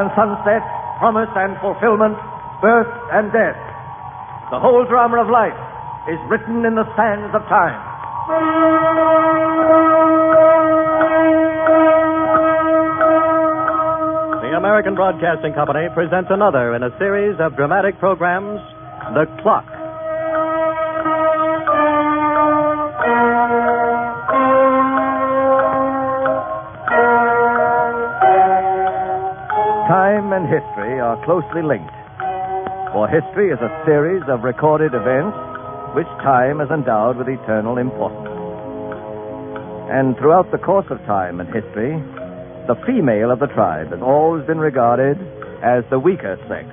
and sunset, promise and fulfillment, birth and death. The whole drama of life is written in the sands of time. The American Broadcasting Company presents another in a series of dramatic programs, The Clock. Time and history are closely linked, for history is a series of recorded events which time has endowed with eternal importance. And throughout the course of time and history, the female of the tribe has always been regarded as the weaker sex.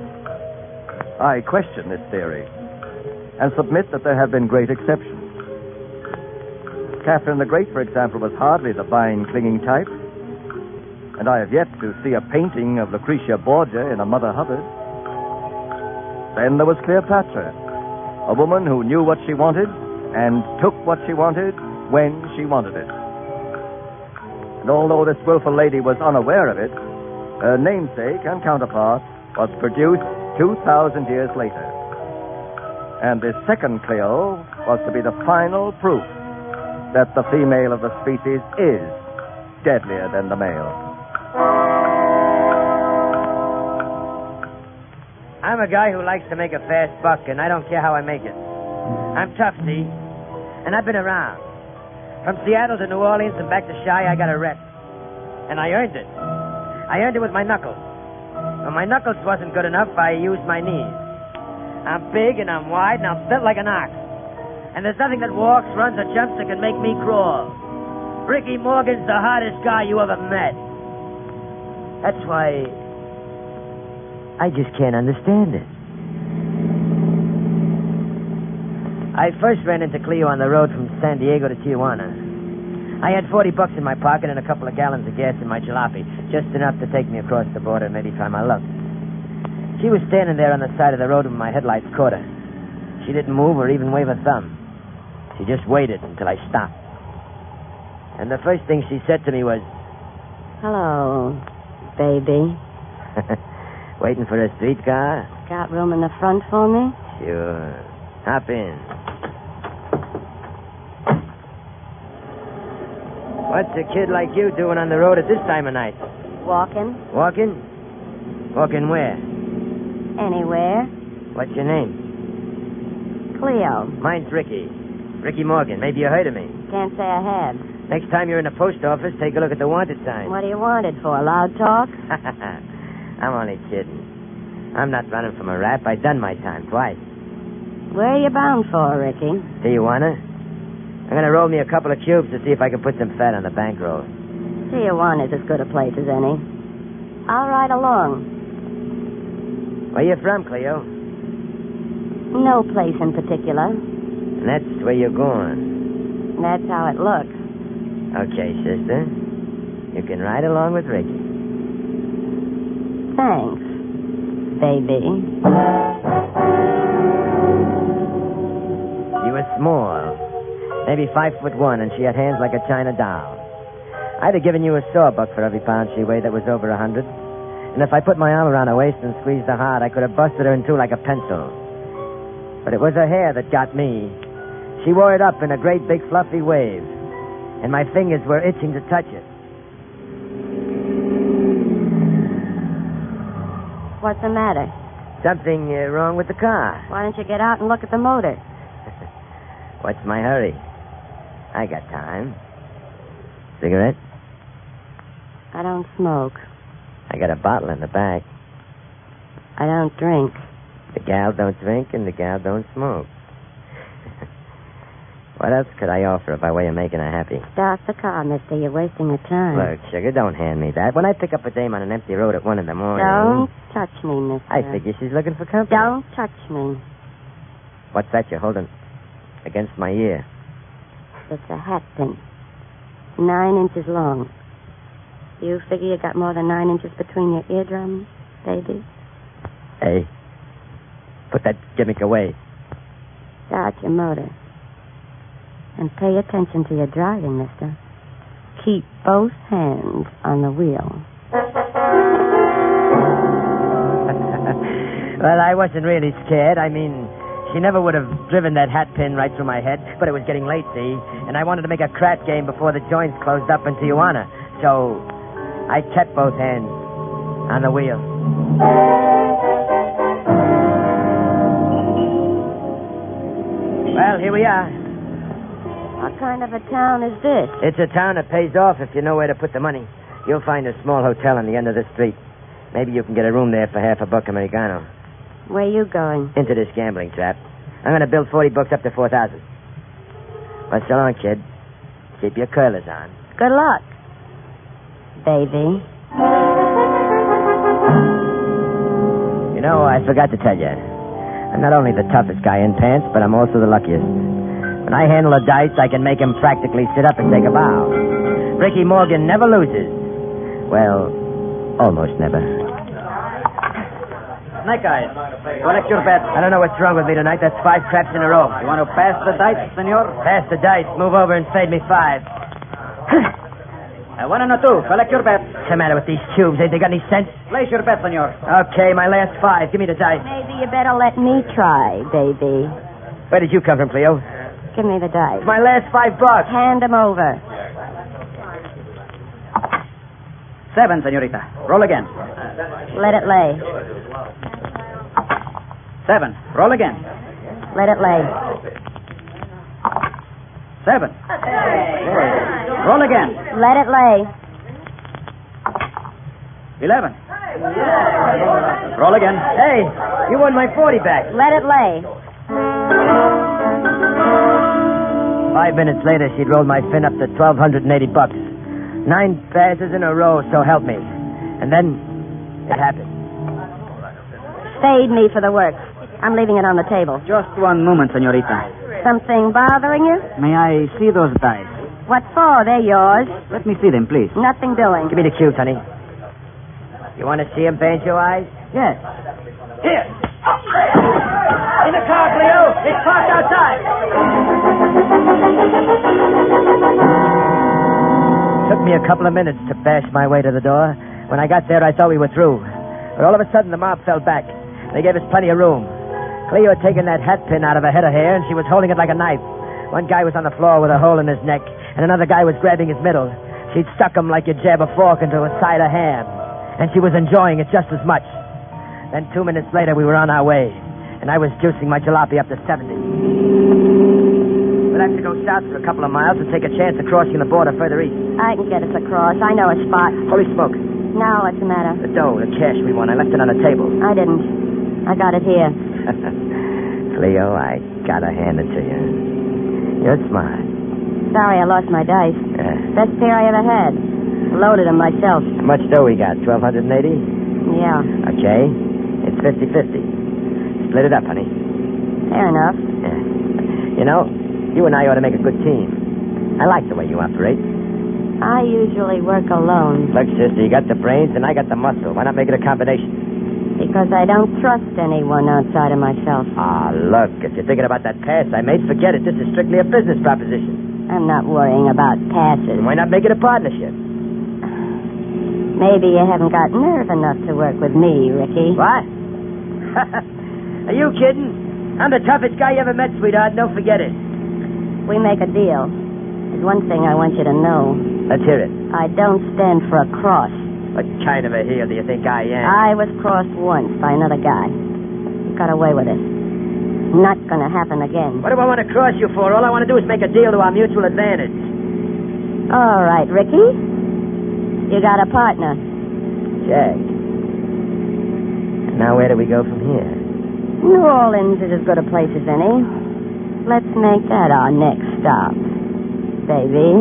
I question this theory and submit that there have been great exceptions. Catherine the Great, for example, was hardly the vine-clinging type, and I have yet to see a painting of Lucretia Borgia in a Mother Hubbard. Then there was Cleopatra, a woman who knew what she wanted and took what she wanted when she wanted it. And although this willful lady was unaware of it, her namesake and counterpart was produced 2,000 years later. And this second Cleo was to be the final proof that the female of the species is deadlier than the male. I'm a guy who likes to make a fast buck, and I don't care how I make it. I'm tough, see? And I've been around. From Seattle to New Orleans and back to Chi, I got a rep. And I earned it. I earned it with my knuckles. When my knuckles wasn't good enough, I used my knees. I'm big and I'm wide and I'm built like an ox. And there's nothing that walks, runs, or jumps that can make me crawl. Ricky Morgan's the hardest guy you ever met. That's why I just can't understand it. I first ran into Cleo on the road from San Diego to Tijuana. I had $40 in my pocket and a couple of gallons of gas in my jalopy, just enough to take me across the border and maybe try my luck. She was standing there on the side of the road when my headlights caught her. She didn't move or even wave a thumb. She just waited until I stopped. And the first thing she said to me was, "Hello, baby. "Waiting for a streetcar?" Got room in the front for me?" "Sure. Hop in." "What's a kid like you doing on the road at this time of night?" "Walking. "Walking? Walking where?" Anywhere." "What's your name?" "Cleo." "Mine's Ricky. Ricky Morgan. Maybe you heard of me." "Can't say I have." "Next time you're in the post office, take a look at the wanted sign." "What do you want it for? Loud talk?" I'm only kidding. I'm not running from a rap. I've done my time twice. "Where are you bound for, Ricky?" "Tijuana. I'm going to roll me a couple of cubes to see if I can put some fat on the bankroll." "Tijuana's as good a place as any. I'll ride along." "Where you from, Cleo?" "No place in particular." "And that's where you're going." "That's how it looks." "Okay, sister. You can ride along with Ricky." "Thanks, baby." She was small, maybe 5'1", and she had hands like a china doll. I'd have given you a sawbuck for every pound she weighed that was over 100. And if I put my arm around her waist and squeezed her hard, I could have busted her in two like a pencil. But it was her hair that got me. She wore it up in a great big fluffy wave, and my fingers were itching to touch it. "What's the matter?" "Something wrong with the car." "Why don't you get out and look at the motor?" "What's my hurry? I got time. Cigarette?" "I don't smoke." "I got a bottle in the back." "I don't drink." "The gal don't drink and the gal don't smoke." What else could I offer by way of making her happy? "Start the car, mister. You're wasting your time." Look, sugar, don't hand me that. When I pick up a dame on an empty road at 1 a.m... Don't touch me, mister. I figure she's looking for company. Don't touch me. What's that you're holding against my ear? It's a hat pin. 9 inches long. You figure you got more than 9 inches between your eardrums, baby? Hey, put that gimmick away. Start your motor. And pay attention to your driving, mister. Keep both hands on the wheel. Well, I wasn't really scared. I mean, she never would have driven that hat pin right through my head, but it was getting late, see? And I wanted to make a crat game before the joints closed up in Tijuana. So I kept both hands on the wheel. Well, here we are. What kind of a town is this? It's a town that pays off if you know where to put the money. You'll find a small hotel on the end of the street. Maybe you can get a room there for $50 Americano. Where you going? Into this gambling trap. I'm going to build 40 books up to 4,000. Well, so long, kid. Keep your curlers on. Good luck, baby. You know, I forgot to tell you. I'm not only the toughest guy in pants, but I'm also the luckiest. When I handle a dice, I can make him practically sit up and take a bow. Ricky Morgan never loses. Well, almost never. Snake Eyes, collect your bet. I don't know what's wrong with me tonight. That's 5 craps in a row. You want to pass the dice, senor? Pass the dice. Move over and fade me 5. I 1 and a 2. Collect your bet. What's the matter with these cubes? Ain't they got any sense? Place your bet, senor. Okay, my last 5. Give me the dice. Maybe you better let me try, baby. Where did you come from, Cleo? Give me the dice. My last $5. Hand them over. 7, senorita. Roll again. Let it lay. 7. Roll again. Let it lay. 7. Roll again. Let it lay. 11. Roll again. Hey, you won my 40 back. Let it lay. 5 minutes later, she'd rolled my fin up to $1,280. 9 passes in a row, so help me. And then it happened. Fade me for the work. I'm leaving it on the table. Just 1 moment, senorita. Something bothering you? May I see those dice? What for? They're yours. Let me see them, please. Nothing doing. Give me the cubes, honey. You want to see him, Banjo Eyes? Yes. Here. In the car, Cleo. It's parked outside. Took me a couple of minutes to bash my way to the door. When I got there, I thought we were through. But all of a sudden, the mob fell back. They gave us plenty of room. Cleo had taken that hat pin out of her head of hair, and she was holding it like a knife. One guy was on the floor with a hole in his neck, and another guy was grabbing his middle. She'd stuck him like you jab a fork into a side of ham. And she was enjoying it just as much. Then 2 minutes later, we were on our way, and I was juicing my jalopy up to 70. We'd have to go south for a couple of miles and take a chance of crossing the border further east. I can get us across. I know a spot. Holy smoke. Now, what's the matter? The dough, the cash we won. I left it on the table. I didn't. I got it here. Cleo, I gotta hand it to you. You're smart. Sorry I lost my dice. Best pair I ever had. Loaded them myself. How much dough we got? 1,280? Yeah. Okay. It's 50-50. Split it up, honey. Fair enough. Yeah. You know, you and I ought to make a good team. I like the way you operate. I usually work alone. Look, sister, you got the brains and I got the muscle. Why not make it a combination? Because I don't trust anyone outside of myself. Ah, look, if you're thinking about that pass I made, forget it. This is strictly a business proposition. I'm not worrying about passes. Why not make it a partnership? Maybe you haven't got nerve enough to work with me, Ricky. What? Are you kidding? I'm the toughest guy you ever met, sweetheart. Don't forget it. We make a deal. There's one thing I want you to know. Let's hear it. I don't stand for a cross. What kind of a heel do you think I am? I was crossed once by another guy. Got away with it. Not gonna happen again. What do I want to cross you for? All I want to do is make a deal to our mutual advantage. All right, Ricky. You got a partner. Check. Now where do we go from here? New Orleans is as good a place as any. Let's make that our next stop, baby.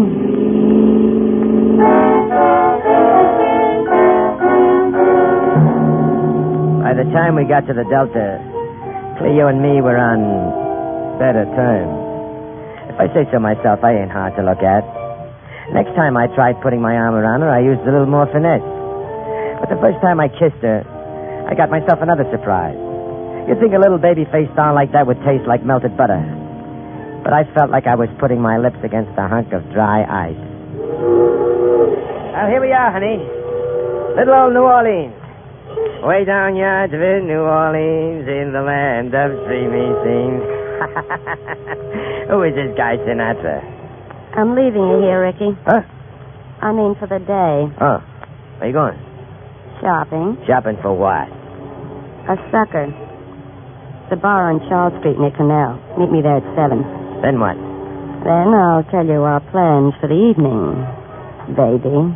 By the time we got to the Delta, Cleo and me were on better terms. If I say so myself, I ain't hard to look at. Next time I tried putting my arm around her, I used a little more finesse. But the first time I kissed her, I got myself another surprise. You'd think a little baby-faced doll like that would taste like melted butter. But I felt like I was putting my lips against a hunk of dry ice. Well, here we are, honey. Little old New Orleans. Way down yonder in New Orleans, in the land of dreamy scenes. Who is this guy Sinatra? I'm leaving you here, Ricky. Huh? I mean for the day. Oh. Where you going? Shopping. Shopping for what? A sucker. The bar on Charles Street near Canal. Meet me there at 7. Then what? Then I'll tell you our plans for the evening, baby.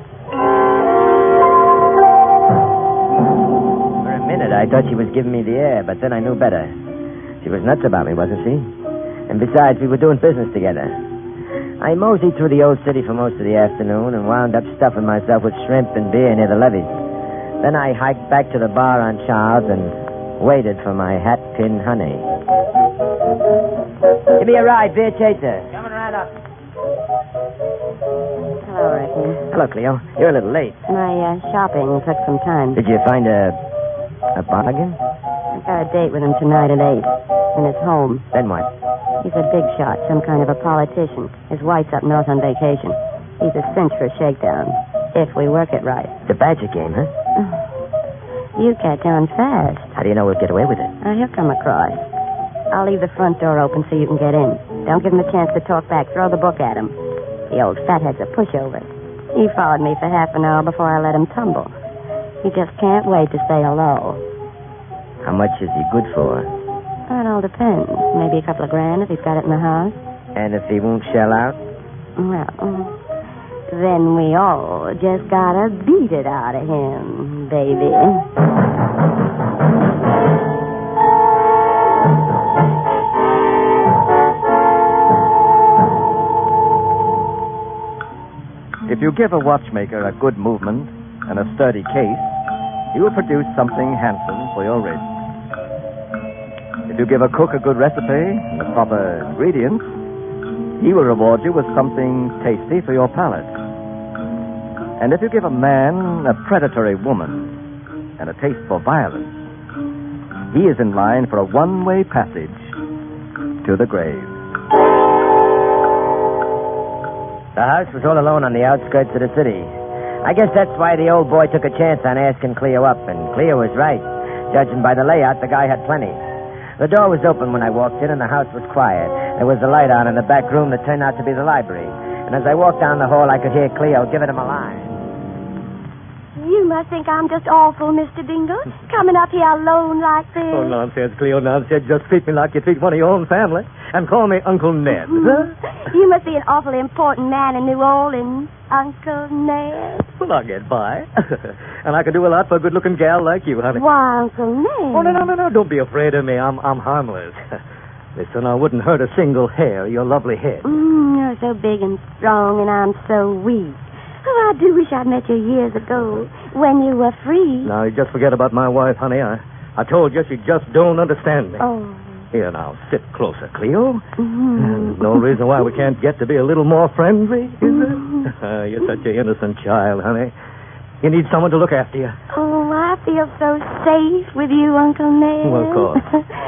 For a minute, I thought she was giving me the air, but then I knew better. She was nuts about me, wasn't she? And besides, we were doing business together. I moseyed through the old city for most of the afternoon and wound up stuffing myself with shrimp and beer near the levees. Then I hiked back to the bar on Charles and waited for my hat-pin honey. Give me a ride, beer chaser. Coming right up. Hello, Ricky. Hello, Cleo. You're a little late. My shopping took some time. Did you find a bargain? I got a date with him tonight at 8 in his home. Then what? He's a big shot, some kind of a politician. His wife's up north on vacation. He's a cinch for a shakedown, if we work it right. The badger game, huh? You catch on fast. How do you know we'll get away with it? He'll come across. I'll leave the front door open so you can get in. Don't give him a chance to talk back. Throw the book at him. The old fathead's a pushover. He followed me for half an hour before I let him tumble. He just can't wait to say hello. How much is he good for? That all depends. Maybe a couple of grand if he's got it in the house. And if he won't shell out? Well, then we all just gotta beat it out of him, baby. If you give a watchmaker a good movement and a sturdy case, he will produce something handsome for your wrist. If you give a cook a good recipe and the proper ingredients, he will reward you with something tasty for your palate. And if you give a man a predatory woman and a taste for violence, he is in line for a one-way passage to the grave. The house was all alone on the outskirts of the city. I guess that's why the old boy took a chance on asking Cleo up, and Cleo was right. Judging by the layout, the guy had plenty. The door was open when I walked in, and the house was quiet. There was a light on in the back room that turned out to be the library. And as I walked down the hall, I could hear Cleo giving him a line. You must think I'm just awful, Mr. Dingle, coming up here alone like this. Oh, nonsense, Cleo, nonsense. Just treat me like you treat one of your own family. And call me Uncle Ned. Huh? You must be an awfully important man in New Orleans, Uncle Ned. Well, I'll get by. And I can do a lot for a good-looking gal like you, honey. Why, Uncle Ned? Oh, no. Don't be afraid of me. I'm harmless. Listen, I wouldn't hurt a single hair of your lovely head. You're so big and strong, and I'm so weak. Oh, I do wish I'd met you years ago, when you were free. Now, you just forget about my wife, honey. I told you she just don't understand me. Oh. Here, now, sit closer, Cleo. Mm-hmm. No reason why we can't get to be a little more friendly, is there? You're such an innocent child, honey. You need someone to look after you. Oh, I feel so safe with you, Uncle Ned. Well, of course.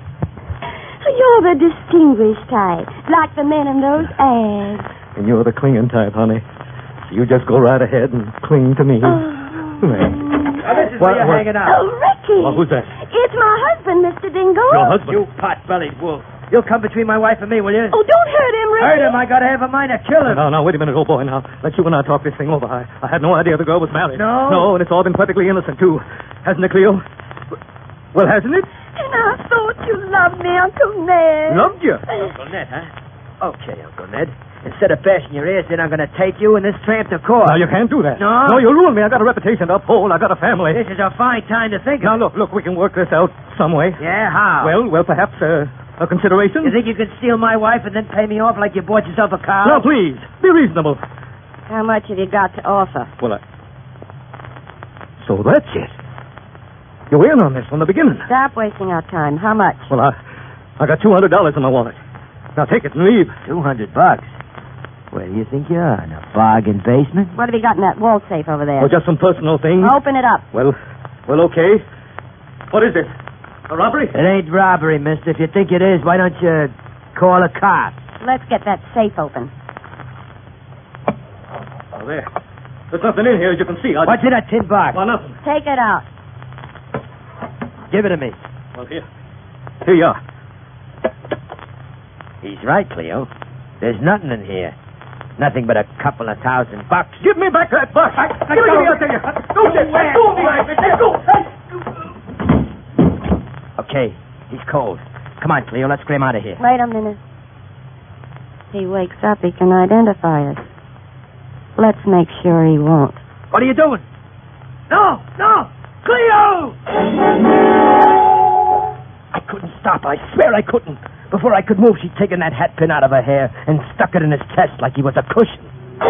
You're the distinguished type, like the men in those ads. And you're the clinging type, honey. You just go right ahead and cling to me. Now, this is where you're hanging out. Oh, Ricky. Well, who's that? It's my husband, Mr. Dingle. Your husband? You pot-bellied wolf. You'll come between my wife and me, will you? Oh, don't hurt him, Ricky. Hurt him. I got to have a mind to kill him. No, wait a minute, old boy. Now, let you and I talk this thing over. I had no idea the girl was married. No? No, and it's all been perfectly innocent, too. Hasn't it, Cleo? Well, hasn't it? And I thought you loved me, Uncle Ned. Loved you? Uncle Ned, huh? Okay, Uncle Ned. Instead of bashing your ears in, I'm going to take you and this tramp to court. Now, you can't do that. No? No, you'll ruin me. I got a reputation to uphold. I got a family. This is a fine time to think Now, of. look, we can work this out some way. Yeah, how? Well, perhaps a consideration? You think you could steal my wife and then pay me off like you bought yourself a cow? Now, please, be reasonable. How much have you got to offer? Well, So that's it. You were in on this from the beginning. Stop wasting our time. How much? Well, I got $200 in my wallet. Now take it and leave. $200. Where do you think you are? In a bargain basement? What have you got in that wall safe over there? Well, just some personal things. Open it up. Well, okay. What is this? A robbery? It ain't robbery, mister. If you think it is, why don't you call a cop? Let's get that safe open. Oh, there. There's nothing in here, as you can see. What's in that tin box? Well, nothing. Take it out. Give it to me. Well, here you are. He's right, Cleo. There's nothing in here. Nothing but a couple of $1,000. Give me back that box. Give me, I tell you. Okay, he's cold. Come on, Cleo, let's get him out of here. Wait a minute. He wakes up, he can identify us. Let's make sure he won't. What are you doing? No! Cleo! I couldn't stop. I swear I couldn't. Before I could move, she'd taken that hat pin out of her hair and stuck it in his chest like he was a cushion.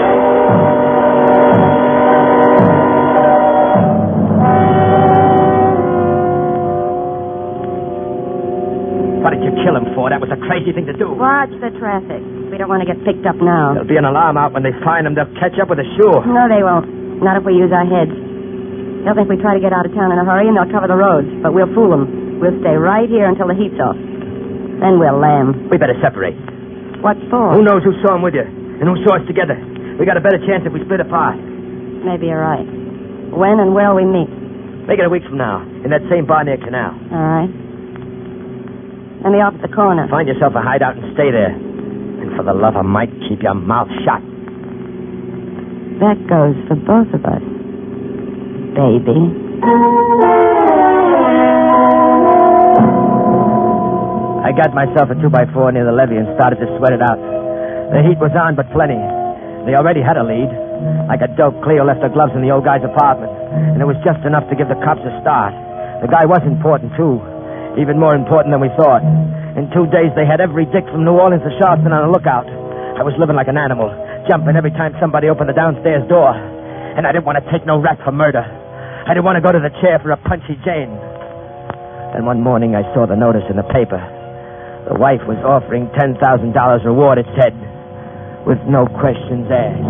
What did you kill him for? That was a crazy thing to do. Watch the traffic. We don't want to get picked up now. There'll be an alarm out when they find him. They'll catch up with us, sure. No, they won't. Not if we use our heads. They'll think we try to get out of town in a hurry, and they'll cover the roads. But we'll fool them. We'll stay right here until the heat's off. Then we'll lamb. We better separate. What for? Who knows who saw him with you and who saw us together? We got a better chance if we split apart. Maybe you're right. When and where'll we meet? Make it a week from now, in that same bar near Canal. All right. Let me off at the corner. Find yourself a hideout and stay there. And for the love of Mike, keep your mouth shut. That goes for both of us, baby. I got myself a 2x4 near the levee and started to sweat it out. The heat was on, but plenty. They already had a lead. Like a dope, Cleo left her gloves in the old guy's apartment, and it was just enough to give the cops a start. The guy was important, too. Even more important than we thought. In 2 days, they had every dick from New Orleans to Charleston on the lookout. I was living like an animal, jumping every time somebody opened the downstairs door. And I didn't want to take no rap for murder. I didn't want to go to the chair for a punchy Jane. And one morning, I saw the notice in the paper. The wife was offering $10,000 reward, it said, with no questions asked.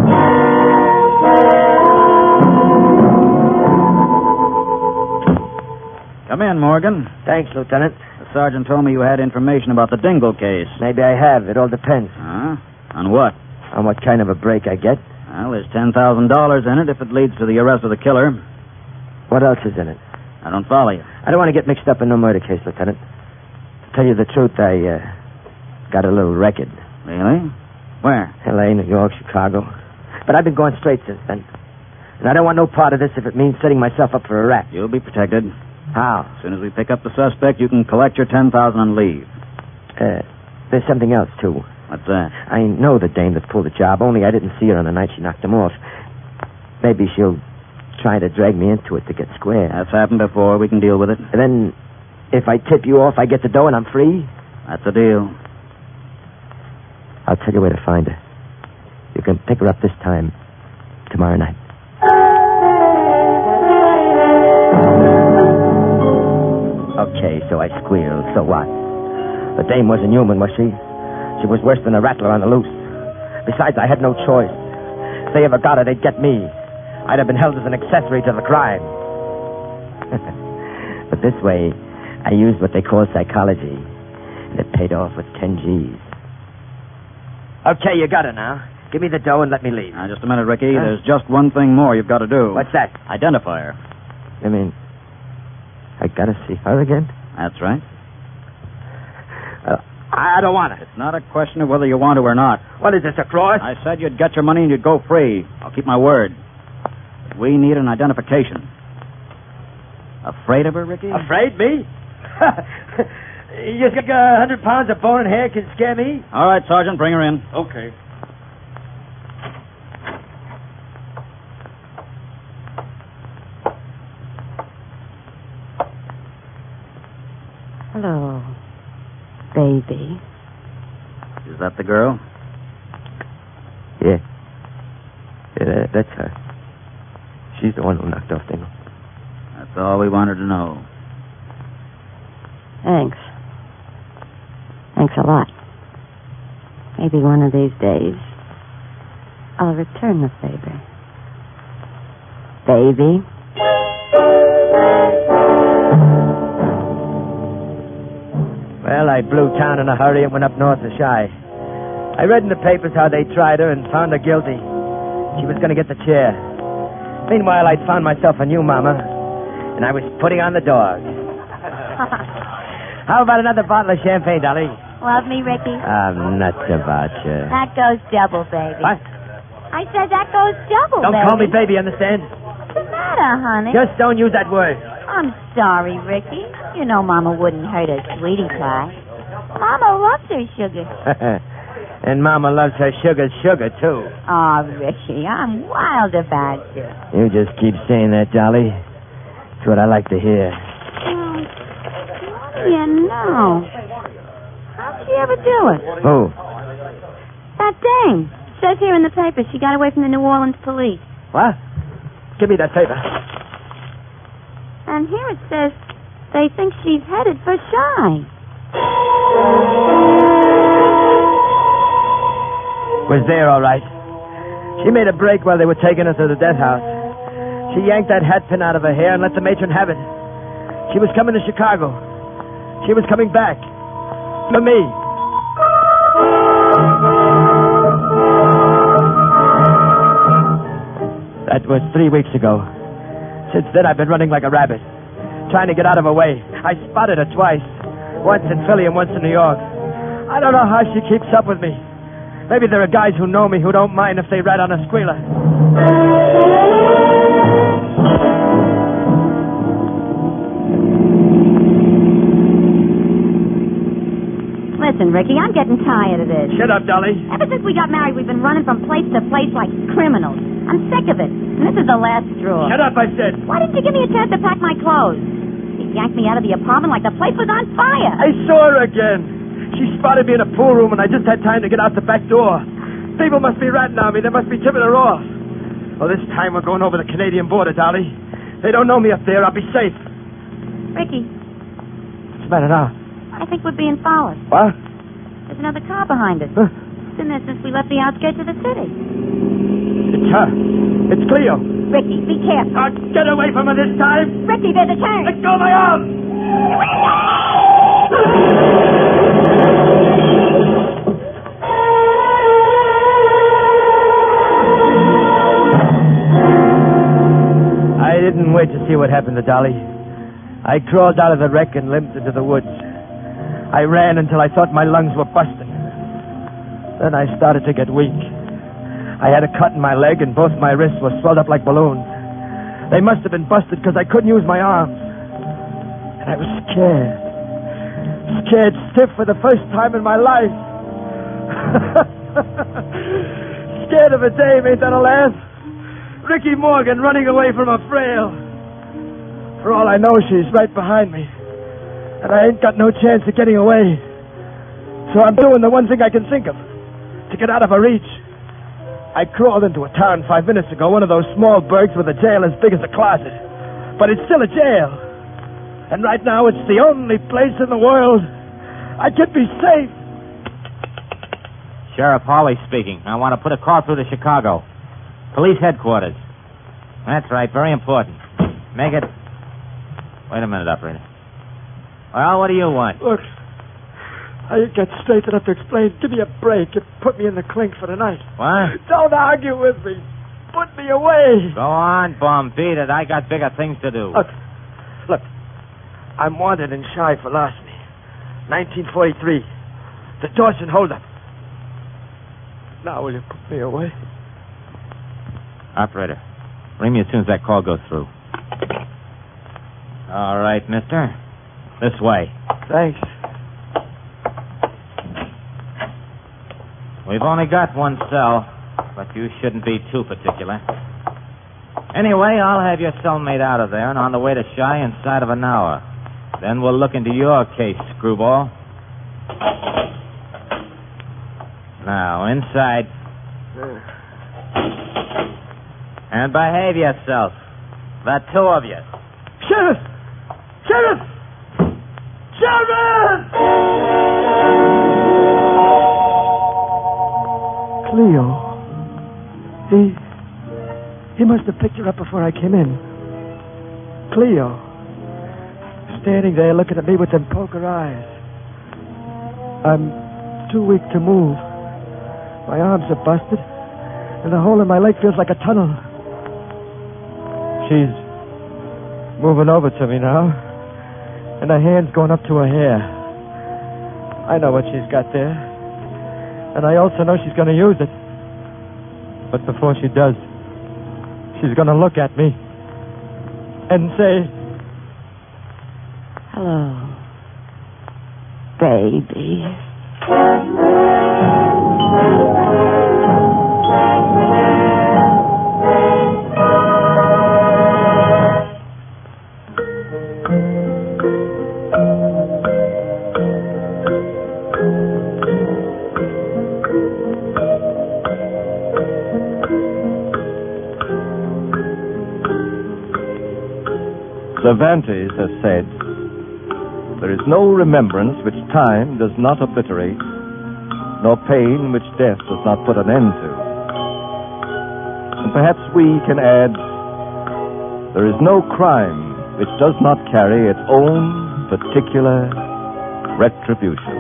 Come in, Morgan. Thanks, Lieutenant. The sergeant told me you had information about the Dingle case. Maybe I have. It all depends. Huh? On what? On what kind of a break I get. Well, there's $10,000 in it if it leads to the arrest of the killer. What else is in it? I don't follow you. I don't want to get mixed up in no murder case, Lieutenant. To tell you the truth, I got a little record. Really? Where? L.A., New York, Chicago. But I've been going straight since then. And I don't want no part of this if it means setting myself up for a rap. You'll be protected. How? As soon as we pick up the suspect, you can collect your $10,000 and leave. There's something else, too. What's that? I know the dame that pulled the job, only I didn't see her on the night she knocked him off. Maybe she'll try to drag me into it to get square. That's happened before. We can deal with it. And then, if I tip you off, I get the dough and I'm free? That's the deal. I'll tell you where to find her. You can pick her up this time, tomorrow night. Okay, so I squealed. So what? The dame wasn't human, was she? She was worse than a rattler on the loose. Besides, I had no choice. If they ever got her, they'd get me. I'd have been held as an accessory to the crime. But this way, I used what they call psychology. And it paid off with 10 G's. Okay, you got her now. Give me the dough and let me leave. Now, just a minute, Ricky. There's just one thing more you've got to do. What's that? Identify her. You mean, I gotta see her again? That's right. I don't want it. It's not a question of whether you want to or not. What is this, a cross? I said you'd get your money and you'd go free. I'll keep my word. But we need an identification. Afraid of her, Ricky? Afraid? Me? You think 100 pounds of bone and hair can scare me? All right, Sergeant, bring her in. Okay. Hello, baby. Is that the girl? Yeah. Yeah, that's her. She's the one who knocked off Dingle. That's all we wanted to know. Thanks. Thanks a lot. Maybe one of these days, I'll return the favor. Baby. Well, I blew town in a hurry and went up north to Chi. I read in the papers how they tried her and found her guilty. She was going to get the chair. Meanwhile, I'd found myself a new mama, and I was putting on the dog. How about another bottle of champagne, Dolly? Love me, Ricky? I'm nuts about you. That goes double, baby. What? I said that goes double, Don't baby. call me baby, understand? What's the matter, honey? Just don't use that word. I'm sorry, Ricky. You know Mama wouldn't hurt a sweetie pie. Mama loves her sugar. And Mama loves her sugar, too. Oh, Ricky, I'm wild about you. You just keep saying that, Dolly. It's what I like to hear. What do you know? How'd she ever do it? Who? That thing. Says here in the paper she got away from the New Orleans police. What? Give me that paper. And here it says they think she's headed for Shy. Was there, all right. She made a break while they were taking her to the death house. She yanked that hat pin out of her hair and let the matron have it. She was coming to Chicago. She was coming back. For me. That was 3 weeks ago. Since then, I've been running like a rabbit, trying to get out of her way. I spotted her twice. Once in Philly and once in New York. I don't know how she keeps up with me. Maybe there are guys who know me who don't mind if they rat on a squealer. Listen, Ricky, I'm getting tired of this. Shut up, Dolly. Ever since we got married, we've been running from place to place like criminals. I'm sick of it. And this is the last straw. Shut up, I said. Why didn't you give me a chance to pack my clothes? You yanked me out of the apartment like the place was on fire. I saw her again. She spotted me in a pool room, and I just had time to get out the back door. People must be ratting on me. They must be tipping her off. Well, this time we're going over the Canadian border, Dolly. They don't know me up there. I'll be safe. Ricky, What's the matter now? I think we're being followed. What? There's another car behind us. Huh? It's been there since we left the outskirts of the city. It's her. It's Cleo. Ricky, be careful. Get away from her this time. Ricky, there's a turn. Let go of my arm. I didn't wait to see what happened to Dolly. I crawled out of the wreck and limped into the woods. I ran until I thought my lungs were busting. Then I started to get weak. I had a cut in my leg and both my wrists were swelled up like balloons. They must have been busted because I couldn't use my arms. And I was scared. Scared stiff for the first time in my life. Scared of a dame, ain't that a laugh? Ricky Morgan running away from a frail. For all I know, she's right behind me. And I ain't got no chance of getting away. So I'm doing the one thing I can think of. To get out of her reach. I crawled into a town 5 minutes ago, one of those small burgs with a jail as big as a closet. But it's still a jail. And right now it's the only place in the world I could be safe. Sheriff Hawley speaking. I want to put a call through to Chicago. Police headquarters. That's right, very important. Make it... Wait a minute, operator. Well, what do you want? Look, I ain't got straight enough to explain. Give me a break and put me in the clink for the night. What? Don't argue with me. Put me away. Go on, bum. Beat it. I got bigger things to do. Look. I'm wanted in Shy for larceny. 1943. The Dawson holdup. Now will you put me away? Operator, ring me as soon as that call goes through. All right, mister. This way. Thanks. We've only got one cell, but you shouldn't be too particular. Anyway, I'll have your cellmate out of there and on the way to Shy inside of an hour. Then we'll look into your case, screwball. Now, inside. And behave yourself. The two of you. Sheriff! Sheriff! Sheriff! Cleo. He must have picked her up before I came in. Cleo. Standing there looking at me with them poker eyes. I'm too weak to move. My arms are busted, and the hole in my leg feels like a tunnel. She's moving over to me now. and her hand's going up to her hair. I know what she's got there. And I also know she's going to use it. But before she does, she's going to look at me and say, "Hello, baby." Cervantes has said, "There is no remembrance which time does not obliterate, nor pain which death does not put an end to." And perhaps we can add, there is no crime which does not carry its own particular retribution.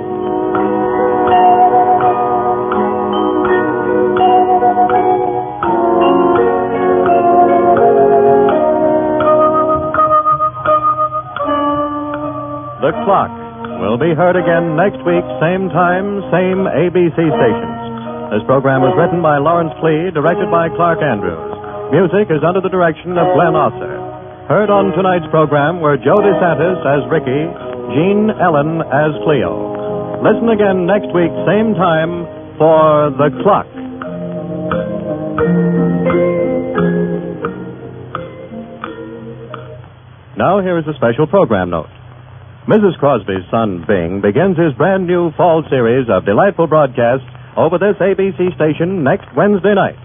The Clock will be heard again next week, same time, same ABC stations. This program was written by Lawrence Clee, directed by Clark Andrews. Music is under the direction of Glenn Osser. Heard on tonight's program were Joe DeSantis as Ricky, Jean Ellen as Cleo. Listen again next week, same time, for The Clock. Now here is a special program note. Mrs. Crosby's son, Bing, begins his brand new fall series of delightful broadcasts over this ABC station next Wednesday night.